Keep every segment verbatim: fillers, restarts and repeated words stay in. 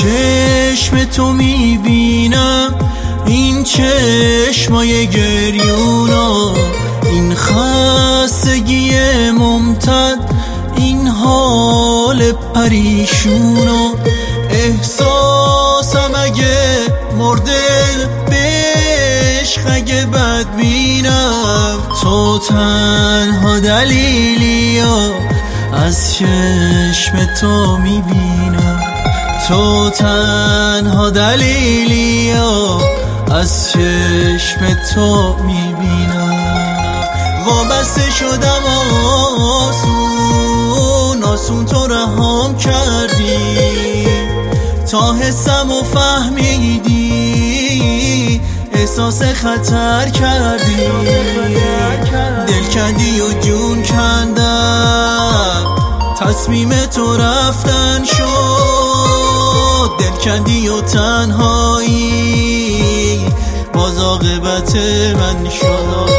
چشم تو میبینم این چشمای گریونا، این خستگی ممتد، این حال پریشونا. احساسم اگه مرده، به عشق اگه بد بینم، تو تنها دلیلی ها از چشم تو میبینم، تو تنها دلیلی ها از چشم تو میبینم. وابسته شدم آسون آسون تو رهام کردی، تا حسم و فهمیدی احساس خطر کردی. دل کندی و جون کندم، تصمیم تو رفتن شد. دل کندی و تنهایی باز عاقبت من شد.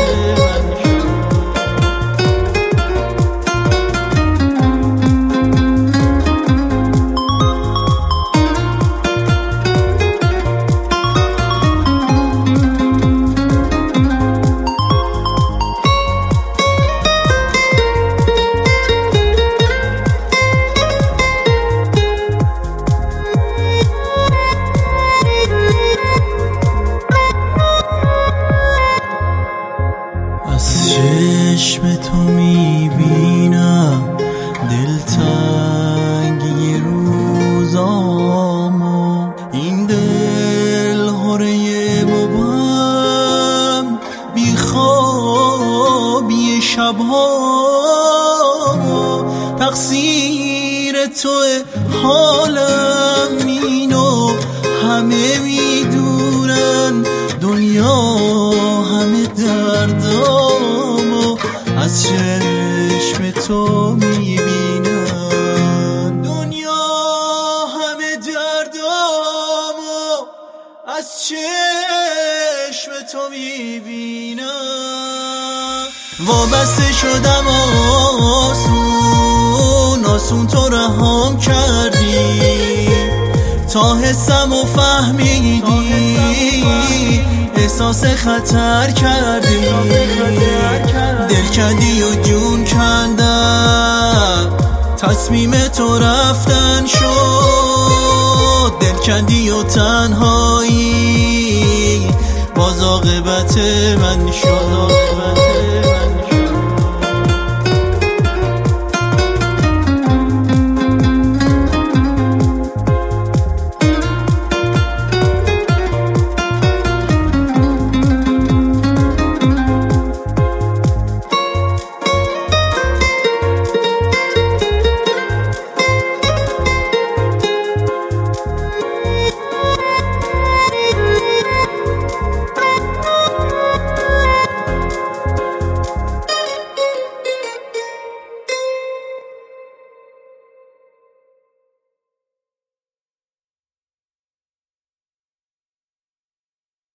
چشم تو میبینم دلتنگی روزامو، این دل هره مبهم، بیخوابی شبهامو. تقصیر توه حالم اینو همه میدونن، دنیا همه دردامو از چشم تو میبینم، دنیا همه دردامو از چشم تو میبینم. وابسته شدم آسون آسون تو رهام کردی، تا حسم و فهمیدی احساس خطر کردی. دل کندی و جون کندم، تصمیم تو رفتن شد. دل کندی و تنهایی باز عاقبت من شد.